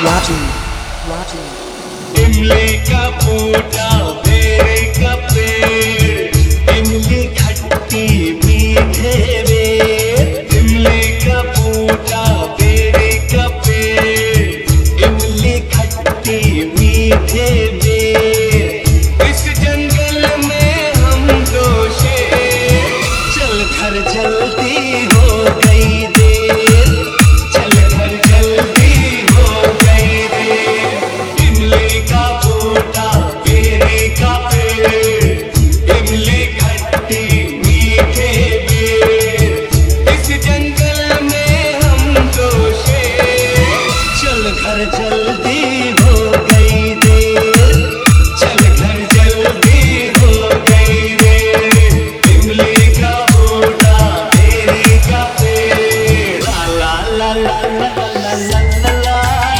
इमली का बूटा बेरे का पेड़, इमली खट्टी मीठे बेर। इमली का बूटा बेरे का पेड़, इमली खट्टी मीठे बेर। इस जंगल में हम दो शेर, चल घर जल्दी हो गई देर, चल घर जल्दी हो गई देर। इमली का बूटा बेरे का पेड़, इमली खट्टी मीठे बेर। इस जंगल में हम दो शेर, चल घर जल्दी हो गई देर, चल घर जल्दी हो गई देर। इमली का बूटा बेरे का पेड़, ला ला ला ला ला ला ला ला।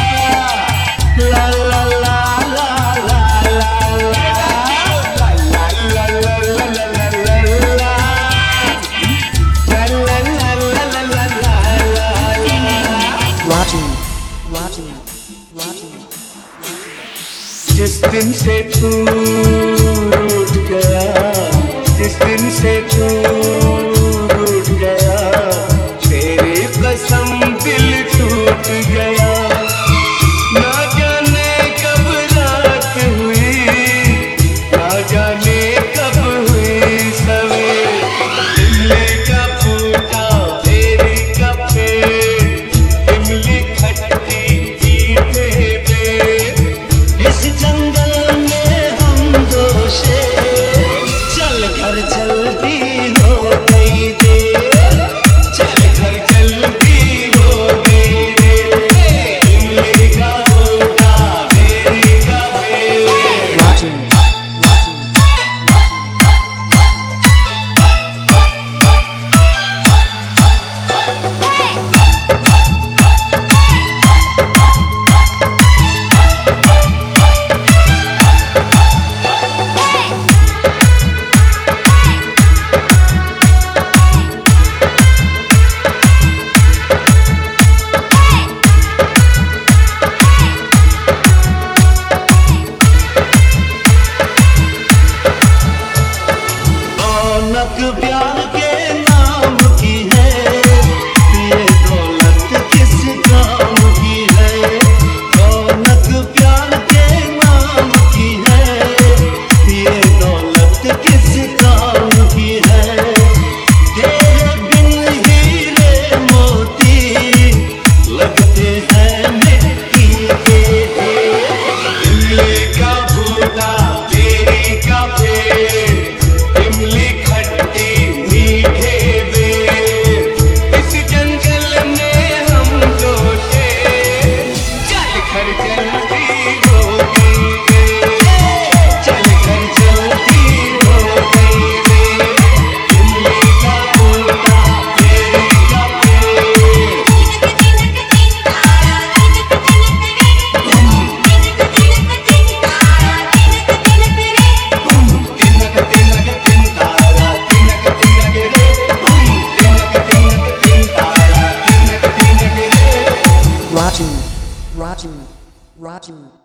जिस दिन से तू रूठ गया, जिस दिन से तू रूठ गया, तेरी कसम दिल टूट गया। ना जाने कब रात हुई, ना जाने कब हुई सवेर। इमली का बूटा बेरे का पेड़, इमली खट्टी मीठे बेर। इस जंगल में हम दो शेर, चल घर जल्दी हो गई देर, चल घर जल्दी हो गई देर। इमली का बूटा बेरे का पेड़। रौनक प्यार के नाम की है, ये दौलत किस काम की है। रौनक प्यार के नाम की है, ये दौलत किस काम की है। तेरे बिन हीरे मोती लगते हैं मिट्टी के ढेर। इमली का बूटा बेरे का पेड़, इमली खट्टी मीठे बेर। इस जंगल में हम दो शेर, चल घर जल्दी हो गई देर, चल घर जल्दी हो गई देर। इमली का बूटा बेरे का पेड़, तिनक तिनक तिन तारा, तिनक तिनक रे, तिनक तिनक तिन तारा, तिनक तिनक रे। Raju.